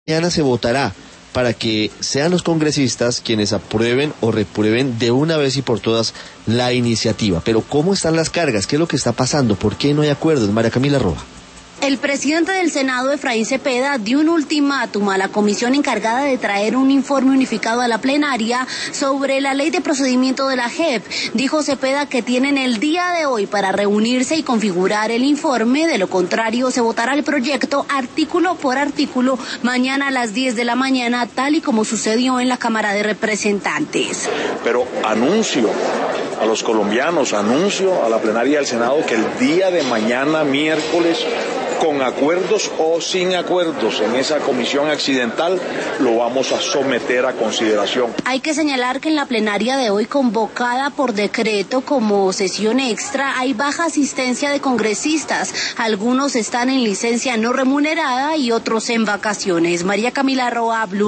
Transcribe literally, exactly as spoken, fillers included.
Mañana se votará para que sean los congresistas quienes aprueben o reprueben de una vez y por todas la iniciativa. Pero ¿cómo están las cargas? ¿Qué es lo que está pasando? ¿Por qué no hay acuerdos? María Camila Roa. El presidente del Senado, Efraín Cepeda, dio un ultimátum a la comisión encargada de traer un informe unificado a la plenaria sobre la ley de procedimiento de la J E P. Dijo Cepeda que tienen el día de hoy para reunirse y configurar el informe, de lo contrario se votará el proyecto artículo por artículo mañana a las diez de la mañana, tal y como sucedió en la Cámara de Representantes. Pero anuncio a los colombianos, anuncio a la plenaria del Senado que el día de mañana, miércoles, con acuerdos o sin acuerdos en esa comisión accidental, lo vamos a someter a consideración. Hay que señalar que en la plenaria de hoy, convocada por decreto como sesión extra, hay baja asistencia de congresistas. Algunos están en licencia no remunerada y otros en vacaciones. María Camila Roa, Blue.